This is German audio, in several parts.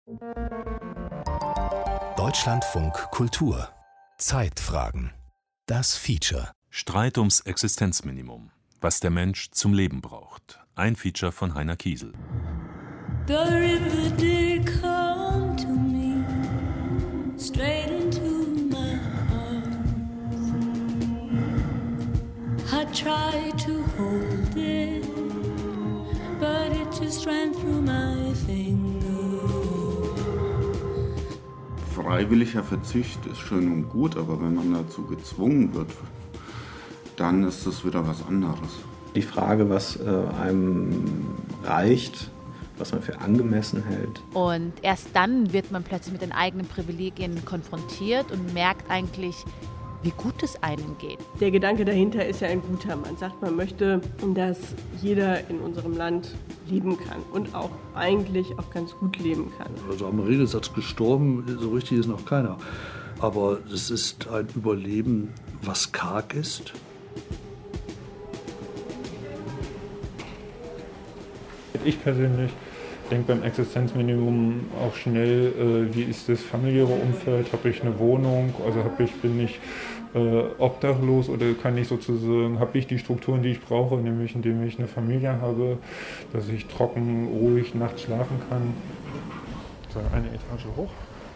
Deutschlandfunk Kultur. Zeitfragen. Das Feature. Streit ums Existenzminimum. Was der Mensch zum Leben braucht. Ein Feature von Heiner Kiesel. The river did come to me, straight into my arms. I tried to hold it, but it just ran through my fingers. Freiwilliger Verzicht ist schön und gut, aber wenn man dazu gezwungen wird, dann ist das wieder was anderes. Die Frage, was einem reicht, was man für angemessen hält. Und erst dann wird man plötzlich mit den eigenen Privilegien konfrontiert und merkt eigentlich, wie gut es einem geht. Der Gedanke dahinter ist ja ein guter. Man sagt, man möchte, dass jeder in unserem Land leben kann und auch eigentlich auch ganz gut leben kann. Also am Redesatz gestorben, so richtig ist noch keiner. Aber es ist ein Überleben, was karg ist. Ich persönlich denke beim Existenzminimum auch schnell, wie ist das familiäre Umfeld, habe ich eine Wohnung, also bin ich obdachlos oder kann ich sozusagen, habe ich die Strukturen, die ich brauche, nämlich indem ich eine Familie habe, dass ich trocken, ruhig nachts schlafen kann. So, eine Etage hoch.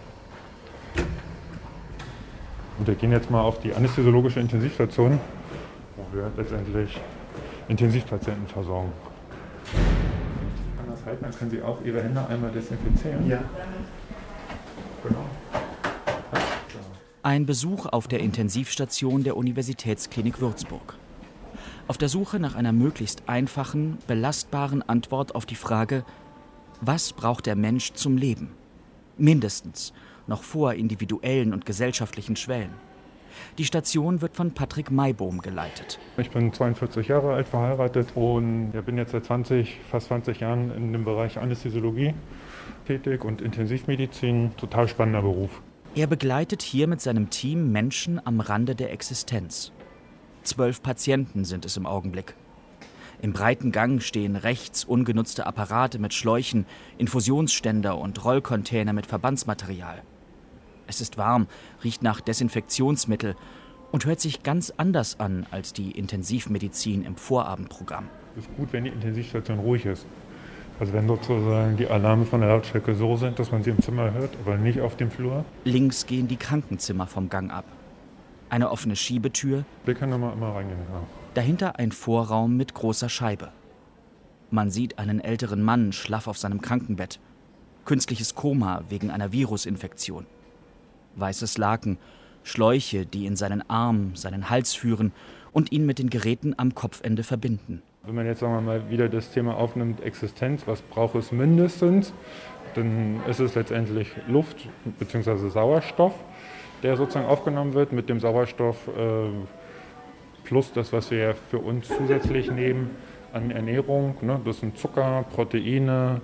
Und wir gehen jetzt mal auf die anästhesiologische Intensivstation, wo wir letztendlich Intensivpatienten versorgen. Dann können Sie auch Ihre Hände einmal desinfizieren. Ja. Genau. Ein Besuch auf der Intensivstation der Universitätsklinik Würzburg. Auf der Suche nach einer möglichst einfachen, belastbaren Antwort auf die Frage, was braucht der Mensch zum Leben? Mindestens, noch vor individuellen und gesellschaftlichen Schwellen. Die Station wird von Patrick Maibohm geleitet. Ich bin 42 Jahre alt, verheiratet und bin jetzt seit fast 20 Jahren in dem Bereich Anästhesiologie tätig und Intensivmedizin. Total spannender Beruf. Er begleitet hier mit seinem Team Menschen am Rande der Existenz. 12 Patienten sind es im Augenblick. Im breiten Gang stehen rechts ungenutzte Apparate mit Schläuchen, Infusionsständer und Rollcontainer mit Verbandsmaterial. Es ist warm, riecht nach Desinfektionsmittel und hört sich ganz anders an als die Intensivmedizin im Vorabendprogramm. Es ist gut, wenn die Intensivstation ruhig ist. Also wenn sozusagen die Alarme von der Lautstärke so sind, dass man sie im Zimmer hört, aber nicht auf dem Flur. Links gehen die Krankenzimmer vom Gang ab. Eine offene Schiebetür. Wir können immer reingehen. Ja. Dahinter ein Vorraum mit großer Scheibe. Man sieht einen älteren Mann schlaff auf seinem Krankenbett. Künstliches Koma wegen einer Virusinfektion. Weißes Laken, Schläuche, die in seinen Arm, seinen Hals führen und ihn mit den Geräten am Kopfende verbinden. Wenn man jetzt sagen wir mal wieder das Thema aufnimmt, Existenz, was braucht es mindestens, dann ist es letztendlich Luft bzw. Sauerstoff, der sozusagen aufgenommen wird. Mit dem Sauerstoff plus das, was wir für uns zusätzlich nehmen an Ernährung, ne, das sind Zucker, Proteine,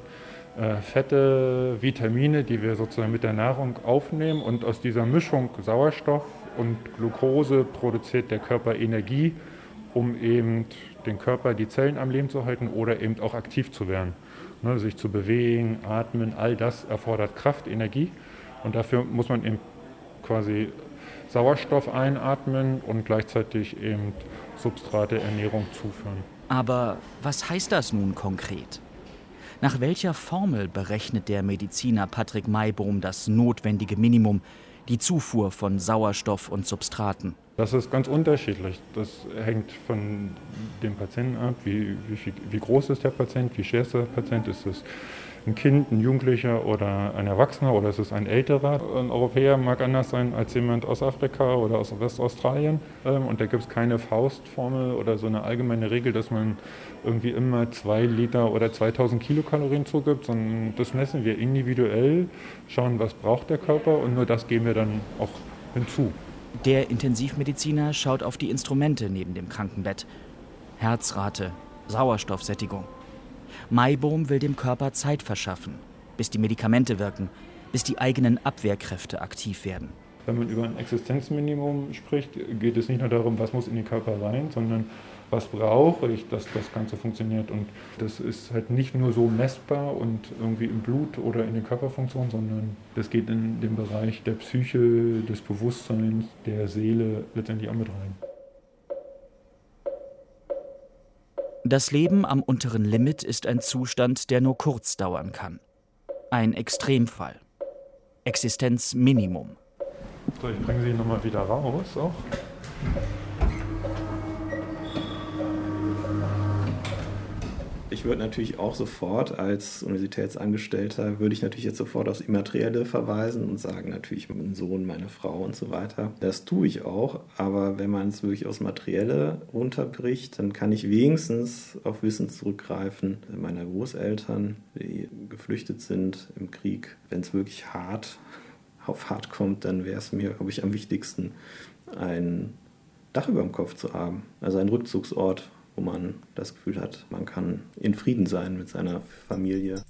Fette, Vitamine, die wir sozusagen mit der Nahrung aufnehmen, und aus dieser Mischung Sauerstoff und Glucose produziert der Körper Energie, um eben den Körper, die Zellen am Leben zu halten oder eben auch aktiv zu werden. Ne, sich zu bewegen, atmen, all das erfordert Kraft, Energie, und dafür muss man eben quasi Sauerstoff einatmen und gleichzeitig eben Substrate, Ernährung zuführen. Aber was heißt das nun konkret? Nach welcher Formel berechnet der Mediziner Patrick Maibohm das notwendige Minimum, die Zufuhr von Sauerstoff und Substraten? Das ist ganz unterschiedlich. Das hängt von dem Patienten ab, wie groß ist der Patient, wie schwer ist der Patient, ist es ein Kind, ein Jugendlicher oder ein Erwachsener oder ist es ein älterer. Ein Europäer mag anders sein als jemand aus Afrika oder aus Westaustralien. Und da gibt es keine Faustformel oder so eine allgemeine Regel, dass man irgendwie immer 2 Liter oder 2000 Kilokalorien zugibt, sondern das messen wir individuell, schauen, was braucht der Körper, und nur das geben wir dann auch hinzu. Der Intensivmediziner schaut auf die Instrumente neben dem Krankenbett. Herzrate, Sauerstoffsättigung. Maibohm will dem Körper Zeit verschaffen, bis die Medikamente wirken, bis die eigenen Abwehrkräfte aktiv werden. Wenn man über ein Existenzminimum spricht, geht es nicht nur darum, was muss in den Körper rein, sondern was brauche ich, dass das Ganze funktioniert. Und das ist halt nicht nur so messbar und irgendwie im Blut oder in den Körperfunktionen, sondern das geht in den Bereich der Psyche, des Bewusstseins, der Seele letztendlich auch mit rein. Das Leben am unteren Limit ist ein Zustand, der nur kurz dauern kann. Ein Extremfall. Existenzminimum. So, ich bringe sie nochmal wieder raus auch. Ich würde natürlich auch sofort als Universitätsangestellter, würde ich natürlich jetzt sofort aufs Immaterielle verweisen und sagen, natürlich mein Sohn, meine Frau und so weiter. Das tue ich auch, aber wenn man es wirklich aufs Materielle runterbricht, dann kann ich wenigstens auf Wissen zurückgreifen meiner Großeltern, die geflüchtet sind im Krieg. Wenn es wirklich hart auf hart kommt, dann wäre es mir, glaube ich, am wichtigsten, ein Dach über dem Kopf zu haben, also ein Rückzugsort, wo man das Gefühl hat, man kann in Frieden sein mit seiner Familie.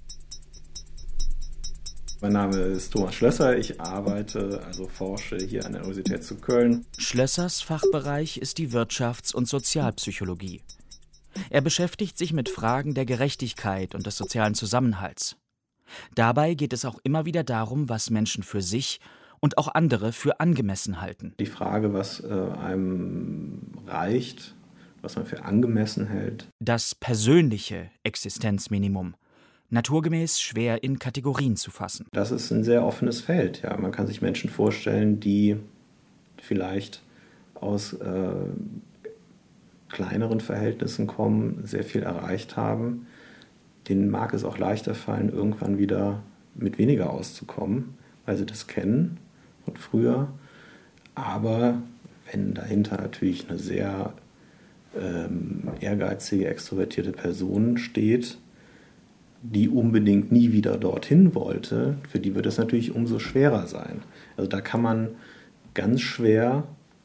Mein Name ist Thomas Schlösser, ich forsche hier an der Universität zu Köln. Schlössers Fachbereich ist die Wirtschafts- und Sozialpsychologie. Er beschäftigt sich mit Fragen der Gerechtigkeit und des sozialen Zusammenhalts. Dabei geht es auch immer wieder darum, was Menschen für sich und auch andere für angemessen halten. Die Frage, was einem reicht, was man für angemessen hält. Das persönliche Existenzminimum. Naturgemäß schwer in Kategorien zu fassen. Das ist ein sehr offenes Feld. Ja. Man kann sich Menschen vorstellen, die vielleicht aus kleineren Verhältnissen kommen, sehr viel erreicht haben. Denen mag es auch leichter fallen, irgendwann wieder mit weniger auszukommen, weil sie das kennen von früher. Aber wenn dahinter natürlich eine sehr ehrgeizige, extrovertierte Person steht, die unbedingt nie wieder dorthin wollte, für die wird es natürlich umso schwerer sein. Also da kann man ganz schwer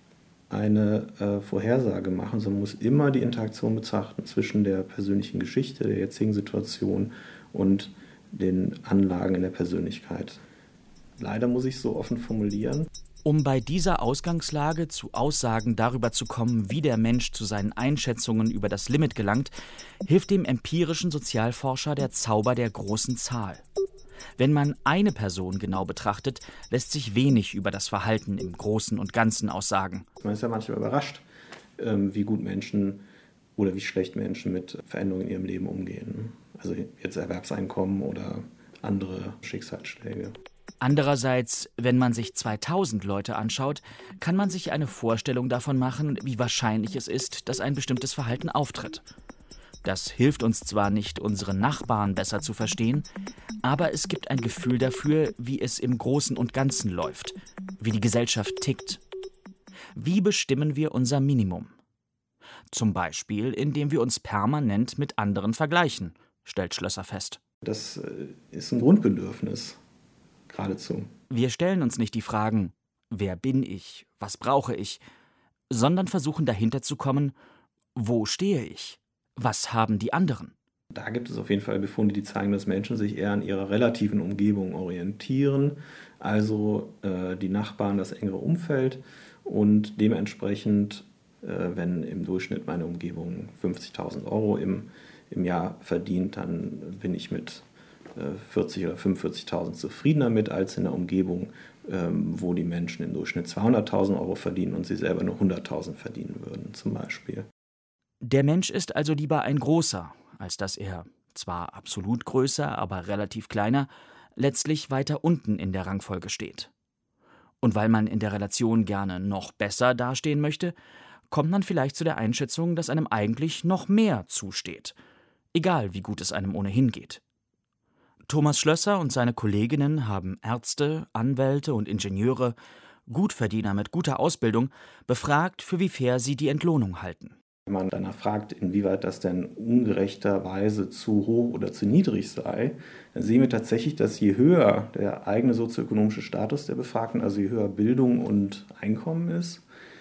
eine Vorhersage machen, sondern muss immer die Interaktion betrachten zwischen der persönlichen Geschichte, der jetzigen Situation und den Anlagen in der Persönlichkeit. Leider muss ich es so offen formulieren. Um bei dieser Ausgangslage zu Aussagen darüber zu kommen, wie der Mensch zu seinen Einschätzungen über das Limit gelangt, hilft dem empirischen Sozialforscher der Zauber der großen Zahl. Wenn man eine Person genau betrachtet, lässt sich wenig über das Verhalten im Großen und Ganzen aussagen. Man ist ja manchmal überrascht, wie gut Menschen oder wie schlecht Menschen mit Veränderungen in ihrem Leben umgehen. Also jetzt Erwerbseinkommen oder andere Schicksalsschläge. Andererseits, wenn man sich 2000 Leute anschaut, kann man sich eine Vorstellung davon machen, wie wahrscheinlich es ist, dass ein bestimmtes Verhalten auftritt. Das hilft uns zwar nicht, unsere Nachbarn besser zu verstehen, aber es gibt ein Gefühl dafür, wie es im Großen und Ganzen läuft, wie die Gesellschaft tickt. Wie bestimmen wir unser Minimum? Zum Beispiel, indem wir uns permanent mit anderen vergleichen, stellt Schlösser fest. Das ist ein Grundbedürfnis. Geradezu. Wir stellen uns nicht die Fragen, wer bin ich, was brauche ich, sondern versuchen dahinter zu kommen, wo stehe ich, was haben die anderen. Da gibt es auf jeden Fall Befunde, die zeigen, dass Menschen sich eher an ihrer relativen Umgebung orientieren, also die Nachbarn, das engere Umfeld und dementsprechend, wenn im Durchschnitt meine Umgebung 50.000 € im Jahr verdient, dann bin ich mit 40.000 oder 45.000 zufriedener damit als in der Umgebung, wo die Menschen im Durchschnitt 200.000 € verdienen und sie selber nur 100.000 verdienen würden, zum Beispiel. Der Mensch ist also lieber ein großer, als dass er, zwar absolut größer, aber relativ kleiner, letztlich weiter unten in der Rangfolge steht. Und weil man in der Relation gerne noch besser dastehen möchte, kommt man vielleicht zu der Einschätzung, dass einem eigentlich noch mehr zusteht, egal wie gut es einem ohnehin geht. Thomas Schlösser und seine Kolleginnen haben Ärzte, Anwälte und Ingenieure, Gutverdiener mit guter Ausbildung, befragt, für wie fair sie die Entlohnung halten. Wenn man danach fragt, inwieweit das denn ungerechterweise zu hoch oder zu niedrig sei, dann sehen wir tatsächlich, dass je höher der eigene sozioökonomische Status der Befragten, also je höher Bildung und Einkommen ist,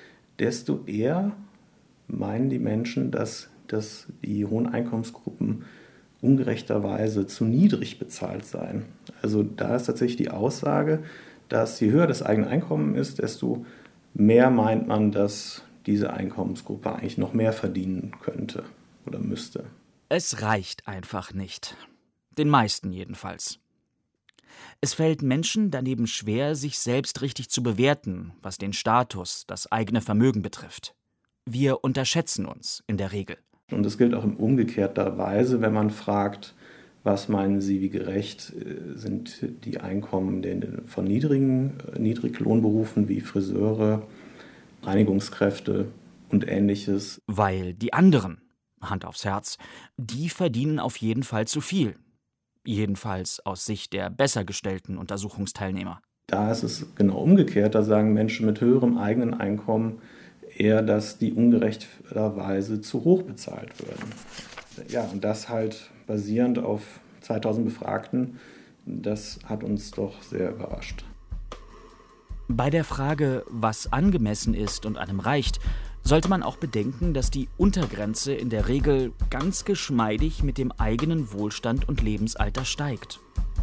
desto eher meinen die Menschen, dass die hohen Einkommensgruppen ungerechterweise zu niedrig bezahlt seien. Also da ist tatsächlich die Aussage, dass je höher das eigene Einkommen ist, desto mehr meint man, dass diese Einkommensgruppe eigentlich noch mehr verdienen könnte oder müsste. Es reicht einfach nicht. Den meisten jedenfalls. Es fällt Menschen daneben schwer, sich selbst richtig zu bewerten, was den Status, das eigene Vermögen betrifft. Wir unterschätzen uns in der Regel. Und das gilt auch in umgekehrter Weise, wenn man fragt, was meinen Sie, wie gerecht sind die Einkommen von Niedriglohnberufen wie Friseure, Reinigungskräfte und Ähnliches? Weil die anderen, Hand aufs Herz, die verdienen auf jeden Fall zu viel. Jedenfalls aus Sicht der besser gestellten Untersuchungsteilnehmer. Da ist es genau umgekehrt. Da sagen Menschen mit höherem eigenen Einkommen eher, dass die ungerechterweise zu hoch bezahlt würden. Ja, und das halt basierend auf 2000 Befragten, das hat uns doch sehr überrascht. Bei der Frage, was angemessen ist und einem reicht, sollte man auch bedenken, dass die Untergrenze in der Regel ganz geschmeidig mit dem eigenen Wohlstand und Lebensalter steigt.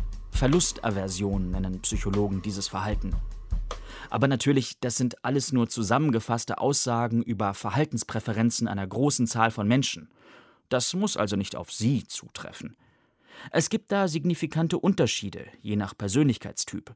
Verlustaversion nennen Psychologen dieses Verhalten. Aber natürlich, das sind alles nur zusammengefasste Aussagen über Verhaltenspräferenzen einer großen Zahl von Menschen. Das muss also nicht auf Sie zutreffen. Es gibt da signifikante Unterschiede, je nach Persönlichkeitstyp.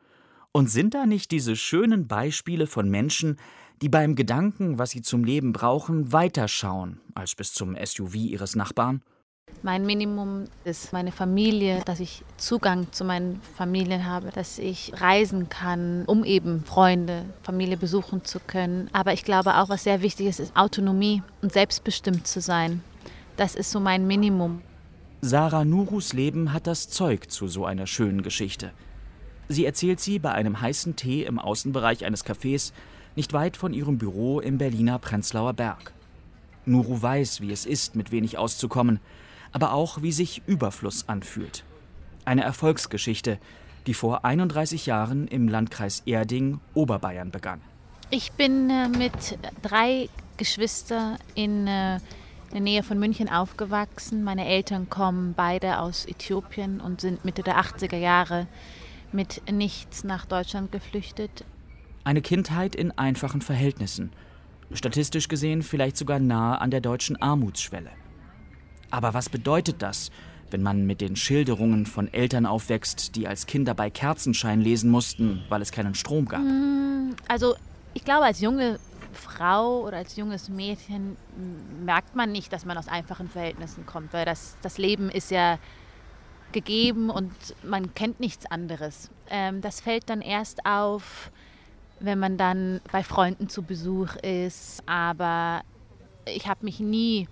Und sind da nicht diese schönen Beispiele von Menschen, die beim Gedanken, was sie zum Leben brauchen, weiterschauen als bis zum SUV ihres Nachbarn? Mein Minimum ist meine Familie, dass ich Zugang zu meinen Familien habe, dass ich reisen kann, um eben Freunde, Familie besuchen zu können. Aber ich glaube auch, was sehr wichtig ist Autonomie und selbstbestimmt zu sein. Das ist so mein Minimum. Sarah Nurus Leben hat das Zeug zu so einer schönen Geschichte. Sie erzählt sie bei einem heißen Tee im Außenbereich eines Cafés, nicht weit von ihrem Büro im Berliner Prenzlauer Berg. Nuru weiß, wie es ist, mit wenig auszukommen, aber auch, wie sich Überfluss anfühlt. Eine Erfolgsgeschichte, die vor 31 Jahren im Landkreis Erding, Oberbayern begann. Ich bin mit 3 Geschwistern in der Nähe von München aufgewachsen. Meine Eltern kommen beide aus Äthiopien und sind Mitte der 80er Jahre mit nichts nach Deutschland geflüchtet. Eine Kindheit in einfachen Verhältnissen. Statistisch gesehen vielleicht sogar nahe an der deutschen Armutsschwelle. Aber was bedeutet das, wenn man mit den Schilderungen von Eltern aufwächst, die als Kinder bei Kerzenschein lesen mussten, weil es keinen Strom gab? Also ich glaube, als junge Frau oder als junges Mädchen merkt man nicht, dass man aus einfachen Verhältnissen kommt, weil das Leben ist ja gegeben und man kennt nichts anderes. Das fällt dann erst auf, wenn man dann bei Freunden zu Besuch ist. Aber ich habe mich nie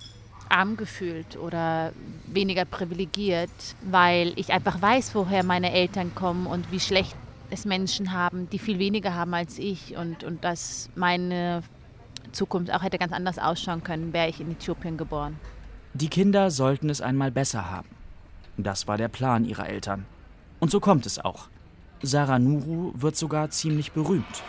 arm gefühlt oder weniger privilegiert, weil ich einfach weiß, woher meine Eltern kommen und wie schlecht es Menschen haben, die viel weniger haben als ich und dass meine Zukunft auch hätte ganz anders ausschauen können, wäre ich in Äthiopien geboren. Die Kinder sollten es einmal besser haben. Das war der Plan ihrer Eltern. Und so kommt es auch. Sarah Nuru wird sogar ziemlich berühmt.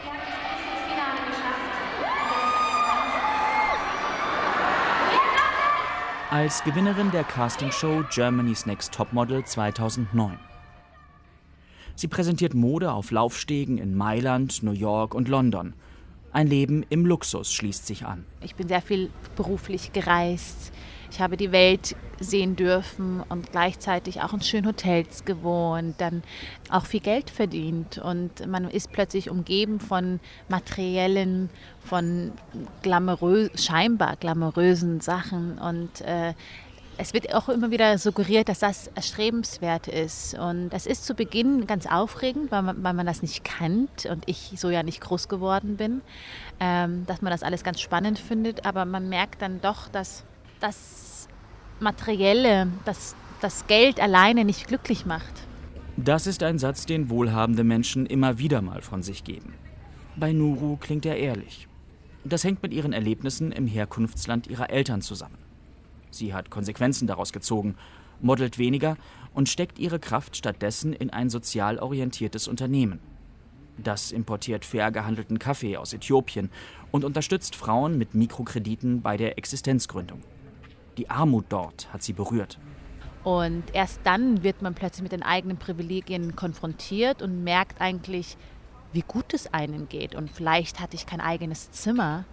Als Gewinnerin der Castingshow Germany's Next Topmodel 2009. Sie präsentiert Mode auf Laufstegen in Mailand, New York und London. Ein Leben im Luxus schließt sich an. Ich bin sehr viel beruflich gereist. Ich habe die Welt sehen dürfen und gleichzeitig auch in schönen Hotels gewohnt, dann auch viel Geld verdient. Und man ist plötzlich umgeben von materiellen, von scheinbar glamourösen Sachen. Und es wird auch immer wieder suggeriert, dass das erstrebenswert ist. Und das ist zu Beginn ganz aufregend, weil man das nicht kennt und ich so ja nicht groß geworden bin, dass man das alles ganz spannend findet. Aber man merkt dann doch, dass das Materielle, das Geld alleine nicht glücklich macht. Das ist ein Satz, den wohlhabende Menschen immer wieder mal von sich geben. Bei Nuru klingt er ehrlich. Das hängt mit ihren Erlebnissen im Herkunftsland ihrer Eltern zusammen. Sie hat Konsequenzen daraus gezogen, modelt weniger und steckt ihre Kraft stattdessen in ein sozial orientiertes Unternehmen. Das importiert fair gehandelten Kaffee aus Äthiopien und unterstützt Frauen mit Mikrokrediten bei der Existenzgründung. Die Armut dort hat sie berührt. Und erst dann wird man plötzlich mit den eigenen Privilegien konfrontiert und merkt eigentlich, wie gut es einem geht. Und vielleicht hatte ich kein eigenes Zimmer,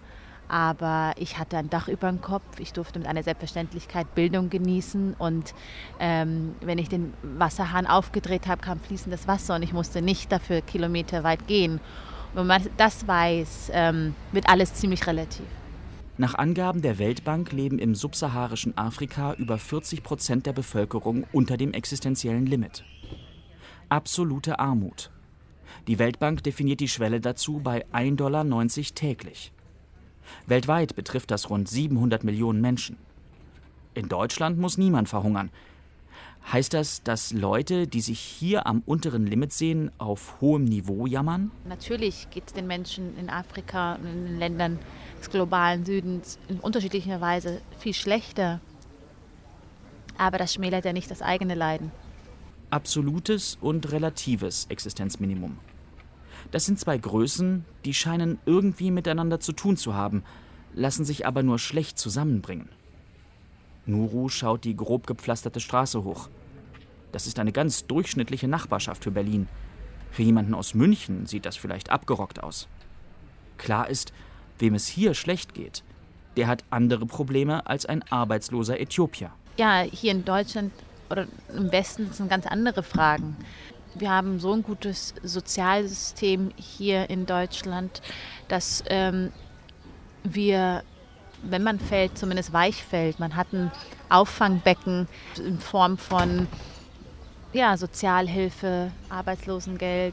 Aber ich hatte ein Dach über dem Kopf, ich durfte mit einer Selbstverständlichkeit Bildung genießen und wenn ich den Wasserhahn aufgedreht habe, kam fließendes Wasser und ich musste nicht dafür kilometerweit gehen. Und wenn man das weiß, wird alles ziemlich relativ. Nach Angaben der Weltbank leben im subsaharischen Afrika über 40% der Bevölkerung unter dem existenziellen Limit. Absolute Armut. Die Weltbank definiert die Schwelle dazu bei 1,90 $ täglich. Weltweit betrifft das rund 700 Millionen Menschen. In Deutschland muss niemand verhungern. Heißt das, dass Leute, die sich hier am unteren Limit sehen, auf hohem Niveau jammern? Natürlich geht es den Menschen in Afrika und in den Ländern des globalen Südens in unterschiedlicher Weise viel schlechter. Aber das schmälert ja nicht das eigene Leiden. Absolutes und relatives Existenzminimum. Das sind zwei Größen, die scheinen irgendwie miteinander zu tun zu haben, lassen sich aber nur schlecht zusammenbringen. Nuru schaut die grob gepflasterte Straße hoch. Das ist eine ganz durchschnittliche Nachbarschaft für Berlin. Für jemanden aus München sieht das vielleicht abgerockt aus. Klar ist, wem es hier schlecht geht, der hat andere Probleme als ein arbeitsloser Äthiopier. Ja, hier in Deutschland oder im Westen sind ganz andere Fragen. Wir haben so ein gutes Sozialsystem hier in Deutschland, dass wir, wenn man fällt, zumindest weich fällt. Man hat ein Auffangbecken in Form von Sozialhilfe, Arbeitslosengeld.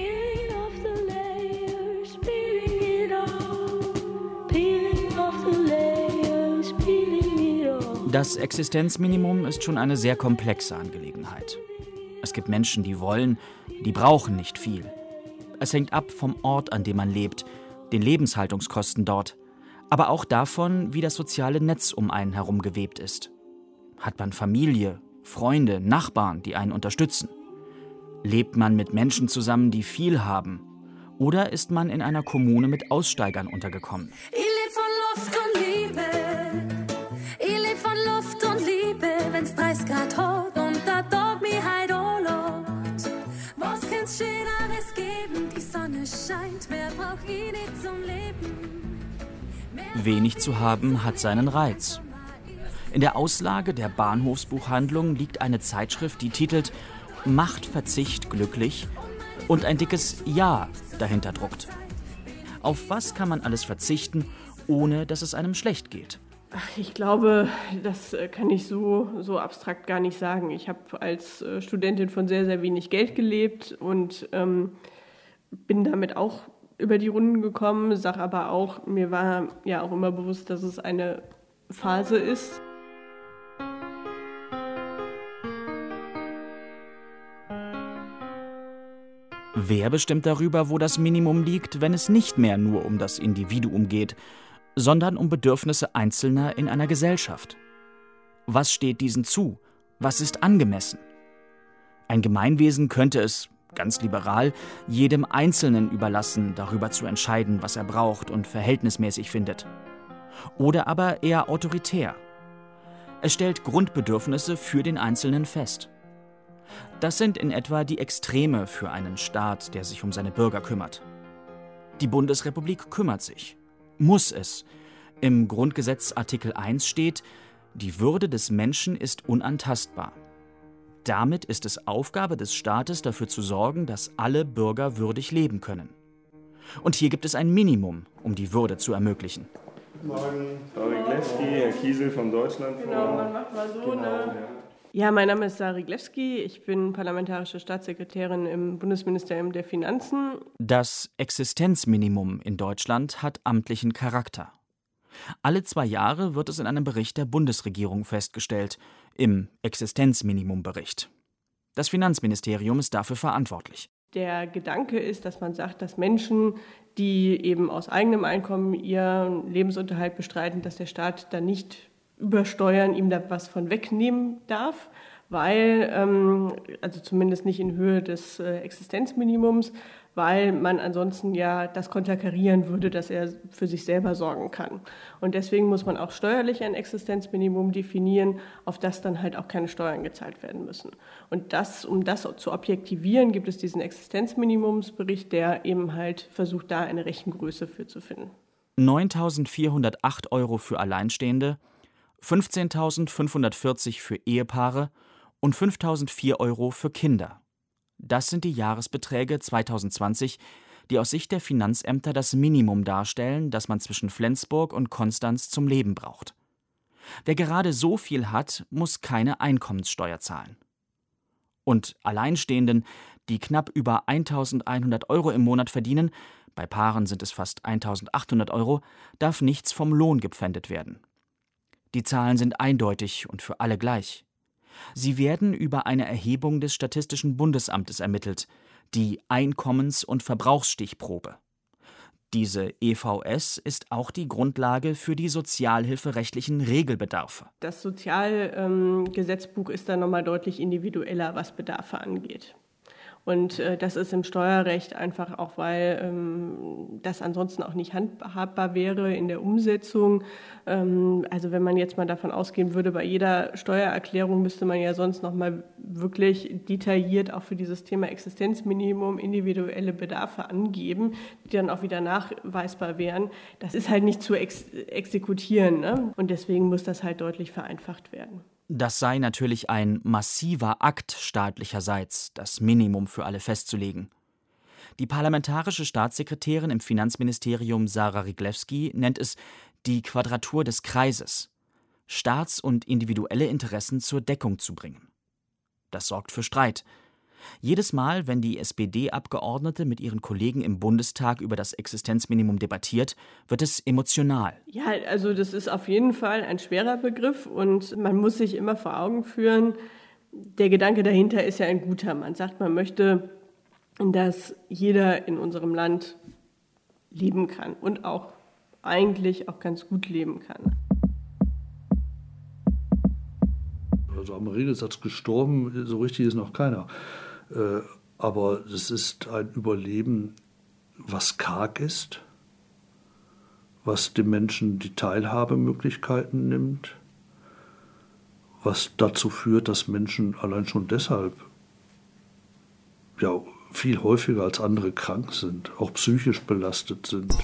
Das Existenzminimum ist schon eine sehr komplexe Angelegenheit. Es gibt Menschen, die wollen, die brauchen nicht viel. Es hängt ab vom Ort, an dem man lebt, den Lebenshaltungskosten dort, aber auch davon, wie das soziale Netz um einen herum gewebt ist. Hat man Familie, Freunde, Nachbarn, die einen unterstützen? Lebt man mit Menschen zusammen, die viel haben? Oder ist man in einer Kommune mit Aussteigern untergekommen? Ich lebe von Luft und Liebe. Ich lebe von Luft und Liebe, wenn's 30 Grad hat und da dort mich heut anlacht. Was kann's Schöneres geben? Die Sonne scheint, wer braucht ich nicht zum Leben? Wenig zu haben hat seinen Reiz. In der Auslage der Bahnhofsbuchhandlung liegt eine Zeitschrift, die titelt »Macht Verzicht glücklich?« und ein dickes Ja dahinter druckt. Auf was kann man alles verzichten, ohne dass es einem schlecht geht? Ich glaube, das kann ich so abstrakt gar nicht sagen. Ich habe als Studentin von sehr, sehr wenig Geld gelebt und bin damit auch über die Runden gekommen, sage aber auch, mir war ja auch immer bewusst, dass es eine Phase ist. Wer bestimmt darüber, wo das Minimum liegt, wenn es nicht mehr nur um das Individuum geht, sondern um Bedürfnisse Einzelner in einer Gesellschaft? Was steht diesen zu? Was ist angemessen? Ein Gemeinwesen könnte es, ganz liberal, jedem Einzelnen überlassen, darüber zu entscheiden, was er braucht und verhältnismäßig findet. Oder aber eher autoritär. Es stellt Grundbedürfnisse für den Einzelnen fest. Das sind in etwa die Extreme für einen Staat, der sich um seine Bürger kümmert. Die Bundesrepublik kümmert sich. Muss es. Im Grundgesetz Artikel 1 steht, die Würde des Menschen ist unantastbar. Damit ist es Aufgabe des Staates, dafür zu sorgen, dass alle Bürger würdig leben können. Und hier gibt es ein Minimum, um die Würde zu ermöglichen. Guten Morgen, Frau Riglewski, Herr Kiesel vom Deutschlandfunk. Genau, man macht mal so, ne? Ja, mein Name ist Sari Glewski, ich bin parlamentarische Staatssekretärin im Bundesministerium der Finanzen. Das Existenzminimum in Deutschland hat amtlichen Charakter. Alle 2 Jahre wird es in einem Bericht der Bundesregierung festgestellt, im Existenzminimumbericht. Das Finanzministerium ist dafür verantwortlich. Der Gedanke ist, dass man sagt, dass Menschen, die eben aus eigenem Einkommen ihren Lebensunterhalt bestreiten, dass der Staat da nicht übersteuern, ihm da was von wegnehmen darf, weil, also zumindest nicht in Höhe des Existenzminimums, weil man ansonsten ja das konterkarieren würde, dass er für sich selber sorgen kann. Und deswegen muss man auch steuerlich ein Existenzminimum definieren, auf das dann halt auch keine Steuern gezahlt werden müssen. Und um das zu objektivieren, gibt es diesen Existenzminimumsbericht, der eben halt versucht, da eine Rechengröße für zu finden. 9.408 € für Alleinstehende, 15.540 € für Ehepaare und 5.004 € für Kinder. Das sind die Jahresbeträge 2020, die aus Sicht der Finanzämter das Minimum darstellen, das man zwischen Flensburg und Konstanz zum Leben braucht. Wer gerade so viel hat, muss keine Einkommenssteuer zahlen. Und Alleinstehenden, die knapp über 1.100 € im Monat verdienen, bei Paaren sind es fast 1.800 €, darf nichts vom Lohn gepfändet werden. Die Zahlen sind eindeutig und für alle gleich. Sie werden über eine Erhebung des Statistischen Bundesamtes ermittelt, die Einkommens- und Verbrauchsstichprobe. Diese EVS ist auch die Grundlage für die sozialhilferechtlichen Regelbedarfe. Das Sozialgesetzbuch ist dann nochmal deutlich individueller, was Bedarfe angeht. Und das ist im Steuerrecht einfach auch, weil das ansonsten auch nicht handhabbar wäre in der Umsetzung. Also wenn man jetzt mal davon ausgehen würde, bei jeder Steuererklärung müsste man ja sonst nochmal wirklich detailliert auch für dieses Thema Existenzminimum individuelle Bedarfe angeben, die dann auch wieder nachweisbar wären. Das ist halt nicht zu exekutieren, ne? Und deswegen muss das halt deutlich vereinfacht werden. Das sei natürlich ein massiver Akt staatlicherseits, das Minimum für alle festzulegen. Die parlamentarische Staatssekretärin im Finanzministerium Sarah Wriglewski nennt es die Quadratur des Kreises, Staats- und individuelle Interessen zur Deckung zu bringen. Das sorgt für Streit. Jedes Mal, wenn die SPD-Abgeordnete mit ihren Kollegen im Bundestag über das Existenzminimum debattiert, wird es emotional. Ja, also das ist auf jeden Fall ein schwerer Begriff und man muss sich immer vor Augen führen, der Gedanke dahinter ist ja ein guter. Man sagt, man möchte, dass jeder in unserem Land leben kann und auch eigentlich auch ganz gut leben kann. Also am Regelsatz gestorben, so richtig ist noch keiner. Aber es ist ein Überleben, was karg ist, was dem Menschen die Teilhabemöglichkeiten nimmt, was dazu führt, dass Menschen allein schon deshalb ja viel häufiger als andere krank sind, auch psychisch belastet sind.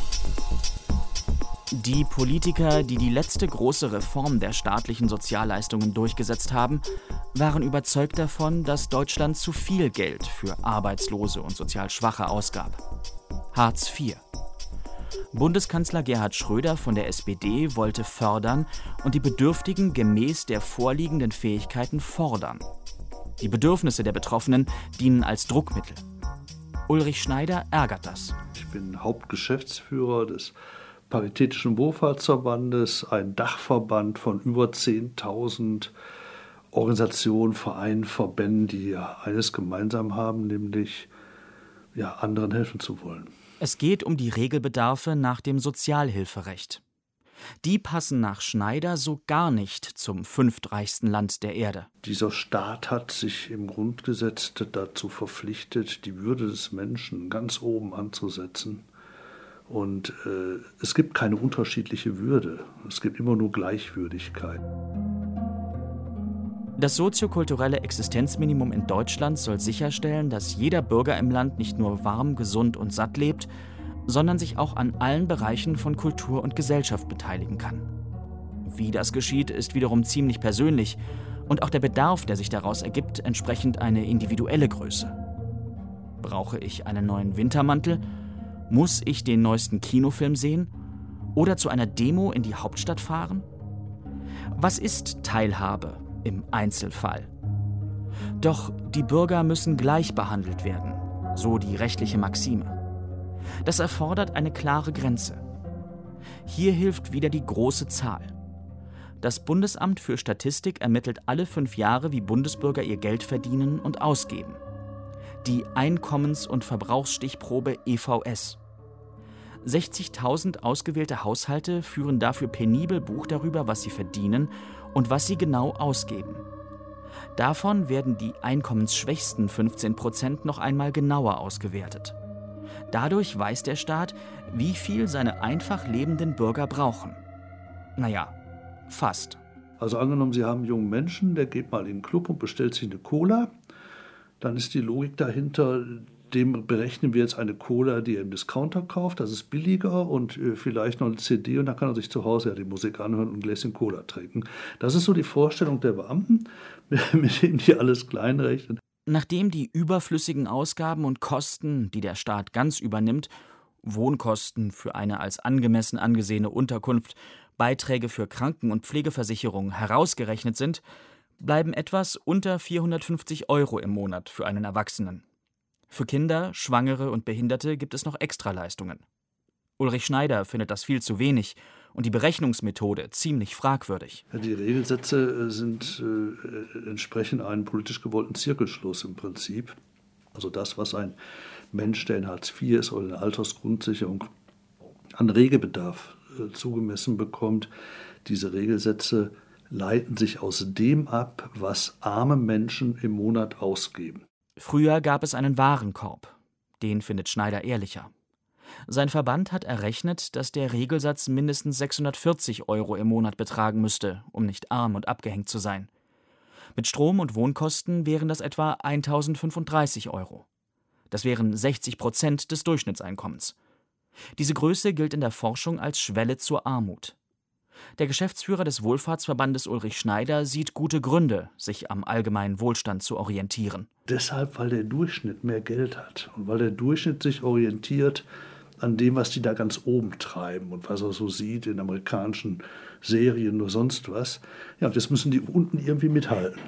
Die Politiker, die die letzte große Reform der staatlichen Sozialleistungen durchgesetzt haben, waren überzeugt davon, dass Deutschland zu viel Geld für Arbeitslose und sozial Schwache ausgab. Hartz IV. Bundeskanzler Gerhard Schröder von der SPD wollte fördern und die Bedürftigen gemäß der vorliegenden Fähigkeiten fordern. Die Bedürfnisse der Betroffenen dienen als Druckmittel. Ulrich Schneider ärgert das. Ich bin Hauptgeschäftsführer des Paritätischen Wohlfahrtsverbandes, ein Dachverband von über 10.000 Organisationen, Vereinen, Verbänden, die ja eines gemeinsam haben, nämlich anderen helfen zu wollen. Es geht um die Regelbedarfe nach dem Sozialhilferecht. Die passen nach Schneider so gar nicht zum 5. reichsten Land der Erde. Dieser Staat hat sich im Grundgesetz dazu verpflichtet, die Würde des Menschen ganz oben anzusetzen. Und es gibt keine unterschiedliche Würde. Es gibt immer nur Gleichwürdigkeit. Das soziokulturelle Existenzminimum in Deutschland soll sicherstellen, dass jeder Bürger im Land nicht nur warm, gesund und satt lebt, sondern sich auch an allen Bereichen von Kultur und Gesellschaft beteiligen kann. Wie das geschieht, ist wiederum ziemlich persönlich und auch der Bedarf, der sich daraus ergibt, entsprechend eine individuelle Größe. Brauche ich einen neuen Wintermantel? Muss ich den neuesten Kinofilm sehen? Oder zu einer Demo in die Hauptstadt fahren? Was ist Teilhabe im Einzelfall? Doch die Bürger müssen gleich behandelt werden, so die rechtliche Maxime. Das erfordert eine klare Grenze. Hier hilft wieder die große Zahl. Das Bundesamt für Statistik ermittelt alle 5 Jahre, wie Bundesbürger ihr Geld verdienen und ausgeben. Die Einkommens- und Verbrauchsstichprobe EVS. 60.000 ausgewählte Haushalte führen dafür penibel Buch darüber, was sie verdienen und was sie genau ausgeben. Davon werden die einkommensschwächsten 15% noch einmal genauer ausgewertet. Dadurch weiß der Staat, wie viel seine einfach lebenden Bürger brauchen. Naja, fast. Also angenommen, Sie haben einen jungen Menschen, der geht mal in den Club und bestellt sich eine Cola. Dann ist die Logik dahinter, dem berechnen wir jetzt eine Cola, die er im Discounter kauft, das ist billiger und vielleicht noch eine CD und dann kann er sich zu Hause ja die Musik anhören und ein Gläschen Cola trinken. Das ist so die Vorstellung der Beamten, mit denen die alles kleinrechnen. Nachdem die überflüssigen Ausgaben und Kosten, die der Staat ganz übernimmt, Wohnkosten für eine als angemessen angesehene Unterkunft, Beiträge für Kranken- und Pflegeversicherung herausgerechnet sind, bleiben etwas unter 450 € im Monat für einen Erwachsenen. Für Kinder, Schwangere und Behinderte gibt es noch Extraleistungen. Ulrich Schneider findet das viel zu wenig und die Berechnungsmethode ziemlich fragwürdig. Die Regelsätze entsprechen einem politisch gewollten Zirkelschluss im Prinzip. Also das, was ein Mensch, der in Hartz IV ist oder in der Altersgrundsicherung an Regelbedarf zugemessen bekommt, diese Regelsätze leiten sich aus dem ab, was arme Menschen im Monat ausgeben. Früher gab es einen Warenkorb. Den findet Schneider ehrlicher. Sein Verband hat errechnet, dass der Regelsatz mindestens 640 € im Monat betragen müsste, um nicht arm und abgehängt zu sein. Mit Strom- und Wohnkosten wären das etwa 1.035 €. Das wären 60% des Durchschnittseinkommens. Diese Größe gilt in der Forschung als Schwelle zur Armut. Der Geschäftsführer des Wohlfahrtsverbandes Ulrich Schneider sieht gute Gründe, sich am allgemeinen Wohlstand zu orientieren. Deshalb, weil der Durchschnitt mehr Geld hat und weil der Durchschnitt sich orientiert an dem, was die da ganz oben treiben und was er so sieht in amerikanischen Serien oder sonst was. Ja, und das müssen die unten irgendwie mithalten.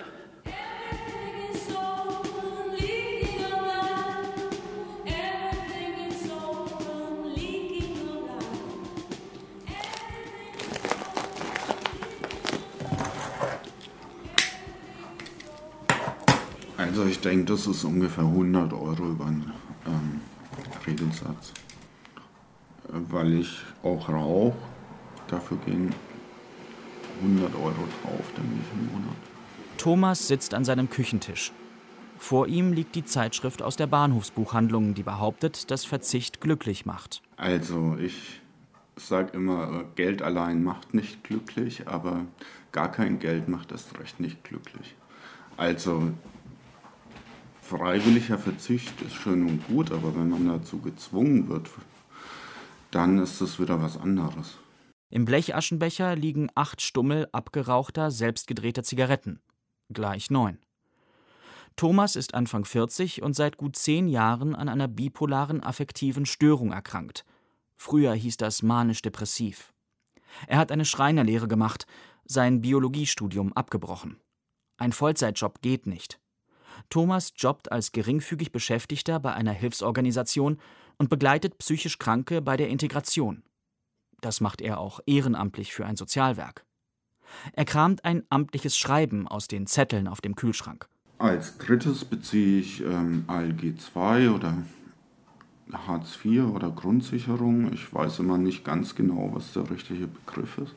Also ich denke, das ist ungefähr 100 € über den Regelsatz. Weil ich auch rauche, dafür gehen 100 € drauf, denke ich, im Monat. Thomas sitzt an seinem Küchentisch. Vor ihm liegt die Zeitschrift aus der Bahnhofsbuchhandlung, die behauptet, dass Verzicht glücklich macht. Also ich sage immer, Geld allein macht nicht glücklich, aber gar kein Geld macht erst recht nicht glücklich. Also freiwilliger Verzicht ist schön und gut, aber wenn man dazu gezwungen wird, dann ist das wieder was anderes. Im Blechaschenbecher liegen 8 Stummel abgerauchter, selbstgedrehter Zigaretten. Gleich 9. Thomas ist Anfang 40 und seit gut 10 Jahren an einer bipolaren affektiven Störung erkrankt. Früher hieß das manisch-depressiv. Er hat eine Schreinerlehre gemacht, sein Biologiestudium abgebrochen. Ein Vollzeitjob geht nicht. Thomas jobbt als geringfügig Beschäftigter bei einer Hilfsorganisation und begleitet psychisch Kranke bei der Integration. Das macht er auch ehrenamtlich für ein Sozialwerk. Er kramt ein amtliches Schreiben aus den Zetteln auf dem Kühlschrank. Als drittes beziehe ich ALG II oder Hartz IV oder Grundsicherung. Ich weiß immer nicht ganz genau, was der richtige Begriff ist.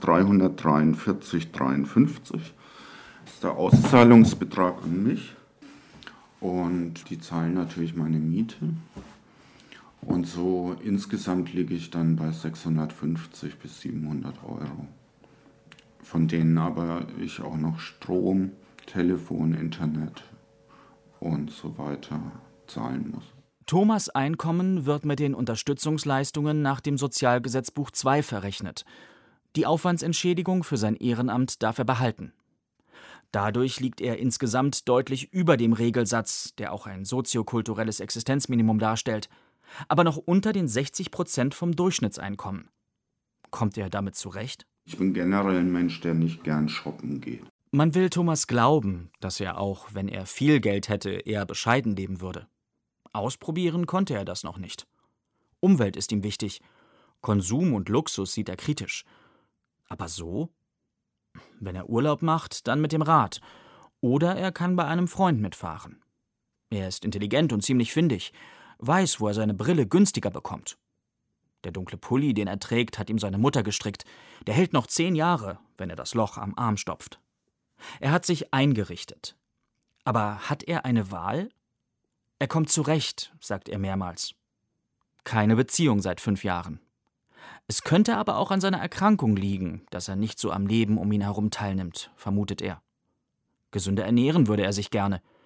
343,53 ist der Auszahlungsbetrag an mich. Und die zahlen natürlich meine Miete. Und so insgesamt liege ich dann bei 650 bis 700 €. Von denen aber ich auch noch Strom, Telefon, Internet und so weiter zahlen muss. Thomas' Einkommen wird mit den Unterstützungsleistungen nach dem Sozialgesetzbuch II verrechnet. Die Aufwandsentschädigung für sein Ehrenamt darf er behalten. Dadurch liegt er insgesamt deutlich über dem Regelsatz, der auch ein soziokulturelles Existenzminimum darstellt, aber noch unter den 60% vom Durchschnittseinkommen. Kommt er damit zurecht? Ich bin generell ein Mensch, der nicht gern shoppen geht. Man will Thomas glauben, dass er auch, wenn er viel Geld hätte, eher bescheiden leben würde. Ausprobieren konnte er das noch nicht. Umwelt ist ihm wichtig. Konsum und Luxus sieht er kritisch. Aber so? Wenn er Urlaub macht, dann mit dem Rad. Oder er kann bei einem Freund mitfahren. Er ist intelligent und ziemlich findig, weiß, wo er seine Brille günstiger bekommt. Der dunkle Pulli, den er trägt, hat ihm seine Mutter gestrickt. Der hält noch 10 Jahre, wenn er das Loch am Arm stopft. Er hat sich eingerichtet. Aber hat er eine Wahl? Er kommt zurecht, sagt er mehrmals. Keine Beziehung seit 5 Jahren. Es könnte aber auch an seiner Erkrankung liegen, dass er nicht so am Leben um ihn herum teilnimmt, vermutet er. Gesünder ernähren würde er sich gerne.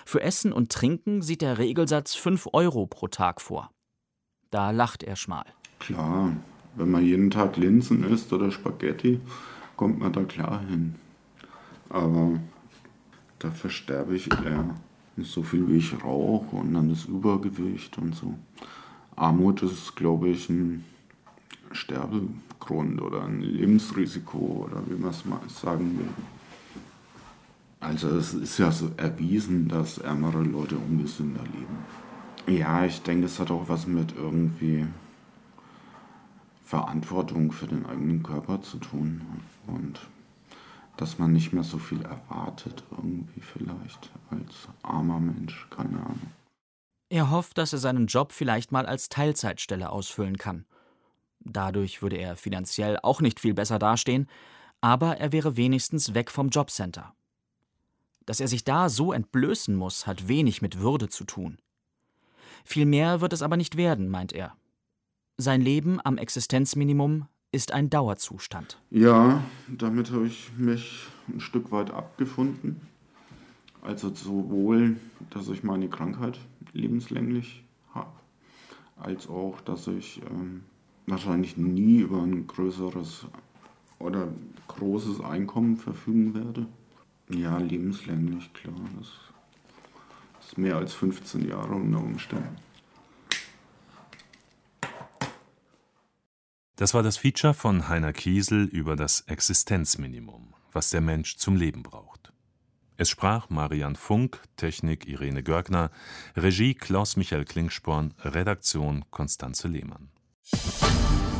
Für Essen und Trinken sieht der Regelsatz 5 € pro Tag vor. Da lacht er schmal. Klar, wenn man jeden Tag Linsen isst oder Spaghetti, kommt man da klar hin. Aber da versterbe ich eher. Nicht so viel wie ich rauche und dann das Übergewicht und so. Armut ist, glaube ich, ein Sterbegrund oder ein Lebensrisiko oder wie man es mal sagen will. Also es ist ja so erwiesen, dass ärmere Leute ungesünder leben. Ja, ich denke, es hat auch was mit irgendwie Verantwortung für den eigenen Körper zu tun. Und dass man nicht mehr so viel erwartet irgendwie vielleicht als armer Mensch, keine Ahnung. Er hofft, dass er seinen Job vielleicht mal als Teilzeitstelle ausfüllen kann. Dadurch würde er finanziell auch nicht viel besser dastehen, aber er wäre wenigstens weg vom Jobcenter. Dass er sich da so entblößen muss, hat wenig mit Würde zu tun. Viel mehr wird es aber nicht werden, meint er. Sein Leben am Existenzminimum ist ein Dauerzustand. Ja, damit habe ich mich ein Stück weit abgefunden. Also sowohl, dass ich meine Krankheit lebenslänglich habe, als auch, dass ich wahrscheinlich nie über ein größeres oder großes Einkommen verfügen werde. Ja, lebenslänglich, klar. Das ist mehr als 15 Jahre unter Umständen. Das war das Feature von Heiner Kiesel über das Existenzminimum, was der Mensch zum Leben braucht. Es sprach Marian Funk, Technik Irene Görgner, Regie Klaus-Michael Klingsporn, Redaktion Konstanze Lehmann.